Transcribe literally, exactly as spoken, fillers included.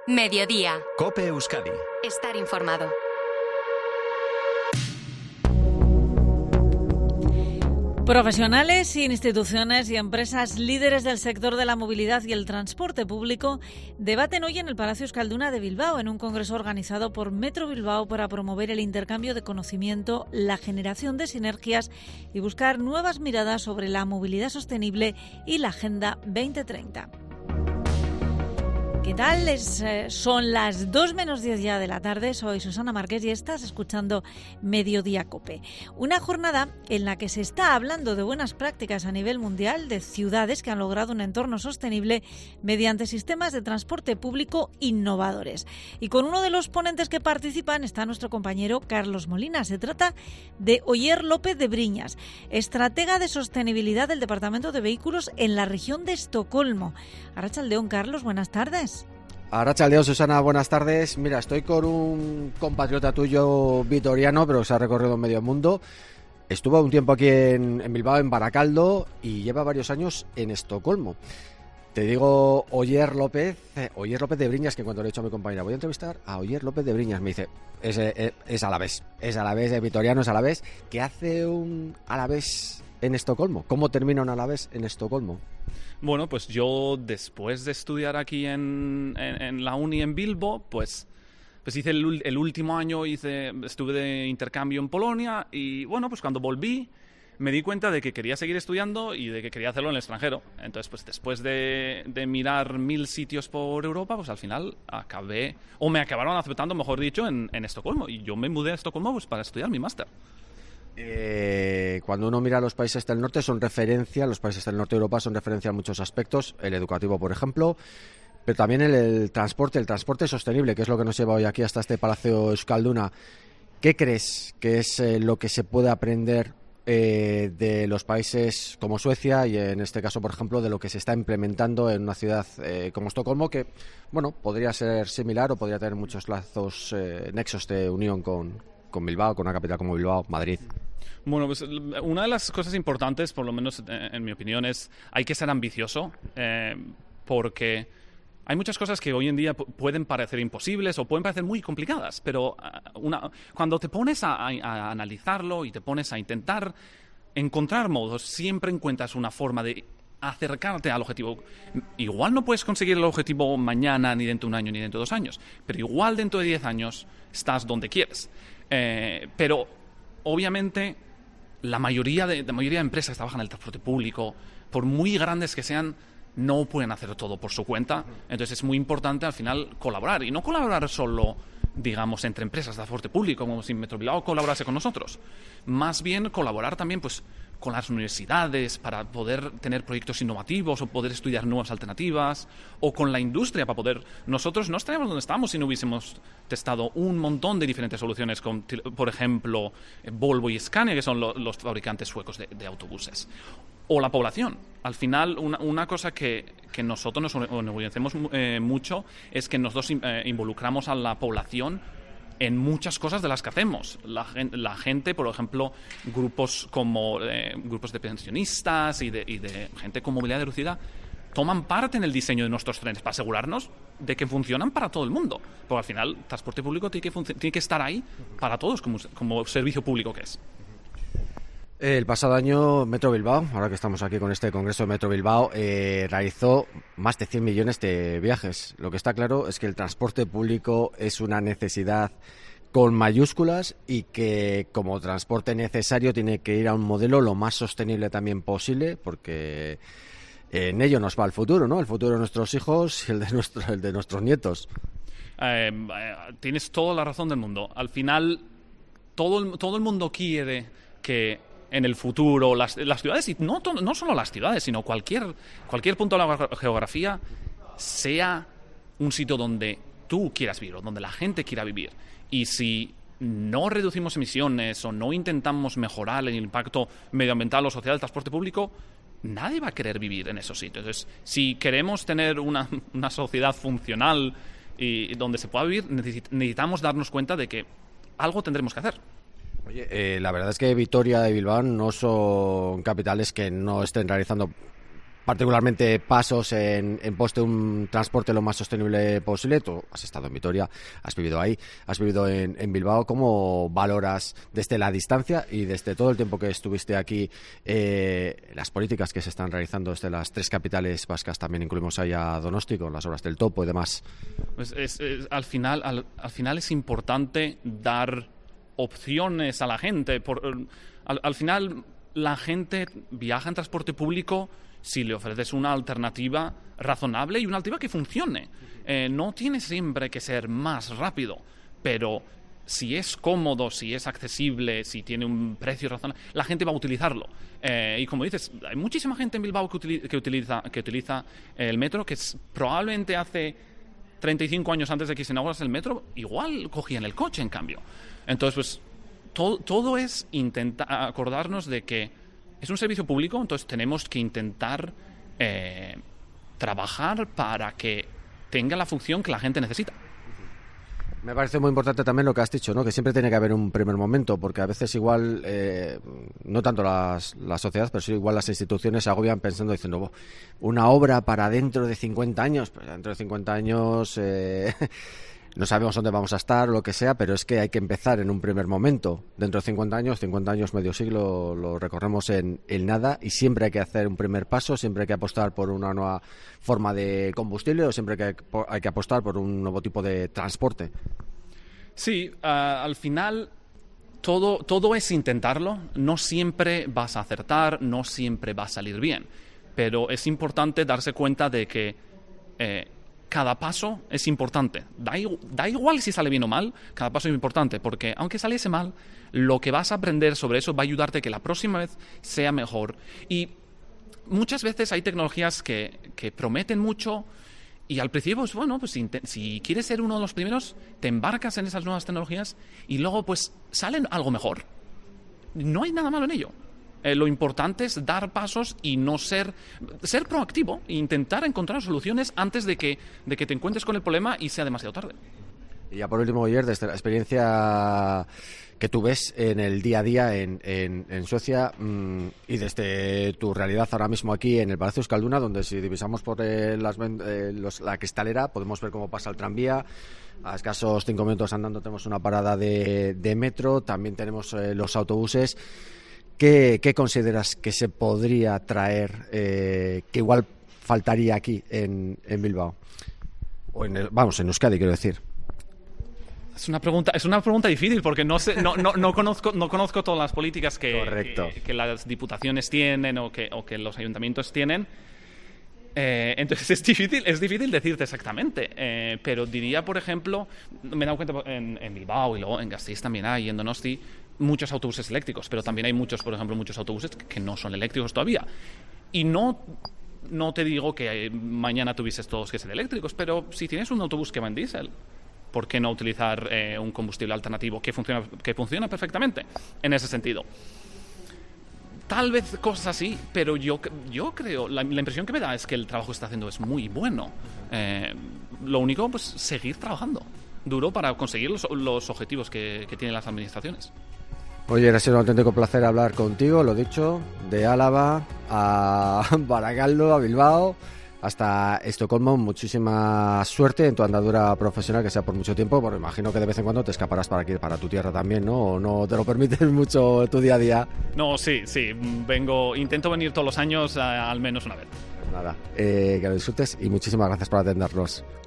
Mediodía. COPE Euskadi. Estar informado. Profesionales, instituciones y empresas líderes del sector de la movilidad y el transporte público debaten hoy en el Palacio Euskalduna de Bilbao en un congreso organizado por Metro Bilbao para promover el intercambio de conocimiento, la generación de sinergias y buscar nuevas miradas sobre la movilidad sostenible y la Agenda veinte treinta. ¿Qué tal? Es, eh, son las dos menos diez ya de la tarde. Soy Susana Márquez y estás escuchando Mediodía COPE. Una jornada en la que se está hablando de buenas prácticas a nivel mundial de ciudades que han logrado un entorno sostenible mediante sistemas de transporte público innovadores. Y con uno de los ponentes que participan está nuestro compañero Carlos Molina. Se trata de Oyer López de Briñas, estratega de sostenibilidad del Departamento de Vehículos en la región de Estocolmo. Arratsaldeon, Carlos, buenas tardes. Arratsaldeon, Susana, buenas tardes. Mira, estoy con un compatriota tuyo vitoriano, pero se ha recorrido medio mundo. Estuvo un tiempo aquí en, en Bilbao, en Baracaldo, y lleva varios años en Estocolmo. Te digo Oyer López, eh, Oyer López de Briñas, que cuando le he dicho a mi compañera, voy a entrevistar a Oyer López de Briñas, me dice, es, es, es alavés, es alavés, es vitoriano, es alavés. ¿Qué hace un alavés en Estocolmo? ¿Cómo termina un alavés en Estocolmo? Bueno, pues yo después de estudiar aquí en, en, en la uni en Bilbo, pues, pues hice el, el último año, hice, estuve de intercambio en Polonia y bueno, pues cuando volví me di cuenta de que quería seguir estudiando y de que quería hacerlo en el extranjero. Entonces, pues después de, de mirar mil sitios por Europa, pues al final acabé, o me acabaron aceptando, mejor dicho, en, en Estocolmo. Y yo me mudé a Estocolmo pues, para estudiar mi máster. Eh, cuando uno mira los países del norte son referencia, los países del norte de Europa son referencia en muchos aspectos, el educativo por ejemplo, pero también el, el transporte, el transporte sostenible, que es lo que nos lleva hoy aquí hasta este Palacio Euskalduna. ¿Qué crees que es eh, lo que se puede aprender eh, de los países como Suecia y en este caso por ejemplo de lo que se está implementando en una ciudad eh, como Estocolmo, que bueno, podría ser similar o podría tener muchos lazos, eh, nexos de unión con, con Bilbao, con una capital como Bilbao, Madrid? Bueno, pues una de las cosas importantes, por lo menos en mi opinión, es hay que ser ambicioso, eh, porque hay muchas cosas que hoy en día p- pueden parecer imposibles o pueden parecer muy complicadas, pero uh, una, cuando te pones a, a, a analizarlo y te pones a intentar encontrar modos, siempre encuentras una forma de acercarte al objetivo. Igual no puedes conseguir el objetivo mañana, ni dentro de un año, ni dentro de dos años, pero igual dentro de diez años estás donde quieres. Eh, pero obviamente la mayoría de la mayoría de empresas que trabajan en el transporte público, por muy grandes que sean, no pueden hacer todo por su cuenta. Entonces es muy importante al final colaborar, y no colaborar solo, digamos, entre empresas de transporte público, como si Metro Bilbao colaborase con nosotros. Más bien colaborar también pues con las universidades para poder tener proyectos innovativos o poder estudiar nuevas alternativas, o con la industria para poder... Nosotros no estaríamos donde estamos si no hubiésemos testado un montón de diferentes soluciones con, por ejemplo, Volvo y Scania, que son lo, los fabricantes suecos de, de autobuses. O la población. Al final, una, una cosa que, que nosotros nos enorgullecemos eh, mucho es que nosotros eh, involucramos a la población en muchas cosas de las que hacemos. La, la gente, por ejemplo, grupos como eh, grupos de pensionistas y de, y de gente con movilidad reducida toman parte en el diseño de nuestros trenes para asegurarnos de que funcionan para todo el mundo. Porque al final, el transporte público tiene que, func- tiene que estar ahí para todos como, como servicio público que es. El pasado año Metro Bilbao, ahora que estamos aquí con este congreso de Metro Bilbao, eh, realizó más de cien millones de viajes. Lo que está claro es que el transporte público es una necesidad con mayúsculas y que como transporte necesario tiene que ir a un modelo lo más sostenible también posible, porque en ello nos va el futuro, ¿no? El futuro de nuestros hijos y el de, nuestro, el de nuestros nietos. Eh, eh, tienes toda la razón del mundo. Al final, todo el, todo el mundo quiere que en el futuro las, las ciudades, y no, no solo las ciudades, sino cualquier, cualquier punto de la geografía, sea un sitio donde tú quieras vivir o donde la gente quiera vivir. Y si no reducimos emisiones o no intentamos mejorar el impacto medioambiental o social del transporte público, nadie va a querer vivir en esos sitios. Entonces, si queremos tener una, una sociedad funcional y donde se pueda vivir, necesitamos darnos cuenta de que algo tendremos que hacer. Oye, eh, la verdad es que Vitoria y Bilbao no son capitales que no estén realizando particularmente pasos en, en pos de un transporte lo más sostenible posible. Tú has estado en Vitoria, has vivido ahí, has vivido en, en Bilbao. ¿Cómo valoras desde la distancia y desde todo el tiempo que estuviste aquí eh, las políticas que se están realizando desde las tres capitales vascas? También incluimos ahí a Donosti con las obras del Topo y demás. Pues es, es, al, final, al, al final es importante dar opciones a la gente. Por, al, al final la gente viaja en transporte público si le ofreces una alternativa razonable y una alternativa que funcione. Eh, no tiene siempre que ser más rápido, pero si es cómodo, si es accesible, si tiene un precio razonable, la gente va a utilizarlo. Eh, y como dices, hay muchísima gente en Bilbao que, utiliza, que utiliza, que utiliza el metro, que es, probablemente hace treinta y cinco años antes de que se inaugurase el metro, igual cogían el coche, en cambio. Entonces, pues, todo, todo es intentar acordarnos de que es un servicio público, entonces tenemos que intentar eh, trabajar para que tenga la función que la gente necesita. Me parece muy importante también lo que has dicho, ¿no? Que siempre tiene que haber un primer momento, porque a veces igual, eh, no tanto las, la sociedad, pero sí igual las instituciones se agobian pensando, diciendo, oh, una obra para dentro de cincuenta años, pues dentro de cincuenta años eh, no sabemos dónde vamos a estar o lo que sea, pero es que hay que empezar en un primer momento. Dentro de cincuenta años, cincuenta años, medio siglo, lo recorremos en, en nada, y siempre hay que hacer un primer paso, siempre hay que apostar por una nueva forma de combustible o siempre hay que, hay que apostar por un nuevo tipo de transporte. Sí, uh, al final todo, todo es intentarlo. No siempre vas a acertar, no siempre va a salir bien, pero es importante darse cuenta de que eh, cada paso es importante. Da, da igual si sale bien o mal, cada paso es importante, porque aunque saliese mal, lo que vas a aprender sobre eso va a ayudarte a que la próxima vez sea mejor. Y muchas veces hay tecnologías que, que prometen mucho y al principio, pues bueno, pues si, si quieres ser uno de los primeros, te embarcas en esas nuevas tecnologías y luego pues salen algo mejor. No hay nada malo en ello. Eh, lo importante es dar pasos y no ser ser proactivo e intentar encontrar soluciones antes de que, de que te encuentres con el problema y sea demasiado tarde. Y ya por último, Oyer, desde la experiencia que tú ves en el día a día en, en, en Suecia mmm, y desde tu realidad ahora mismo aquí en el Palacio Euskalduna, donde si divisamos por eh, las, eh, los, la cristalera podemos ver cómo pasa el tranvía. A escasos cinco minutos andando tenemos una parada de, de metro, también tenemos eh, los autobuses. ¿Qué, ¿Qué consideras que se podría traer, eh, que igual faltaría aquí en, en Bilbao? O en el, vamos, en Euskadi, quiero decir. Es una pregunta, es una pregunta difícil porque no sé, no, no, no conozco, no conozco todas las políticas que, que, que las diputaciones tienen o que, o que los ayuntamientos tienen. Eh, entonces es difícil, es difícil decirte exactamente, eh, pero diría, por ejemplo, me he dado cuenta en, en Bilbao y luego en Gasteiz también hay, en Donosti, muchos autobuses eléctricos, pero también hay muchos, por ejemplo, muchos autobuses que no son eléctricos todavía. Y no, no te digo que mañana tuvieses todos que ser eléctricos, pero si tienes un autobús que va en diésel, ¿por qué no utilizar eh, un combustible alternativo que funciona, que funciona perfectamente en ese sentido? Tal vez cosas así, pero yo, yo creo, la, la impresión que me da es que el trabajo que está haciendo es muy bueno. Eh, lo único, pues, seguir trabajando duro para conseguir los, los objetivos que, que tienen las administraciones. Oye, ha sido un auténtico placer hablar contigo, lo dicho, de Álava a Barakaldo, a Bilbao, hasta Estocolmo. Muchísima suerte en tu andadura profesional, que sea por mucho tiempo, porque imagino que de vez en cuando te escaparás para aquí, para tu tierra también, ¿no? ¿O no te lo permites mucho tu día a día? No, sí, sí, vengo, intento venir todos los años, a, al menos una vez. Pues nada, eh, que lo disfrutes y muchísimas gracias por atendernos.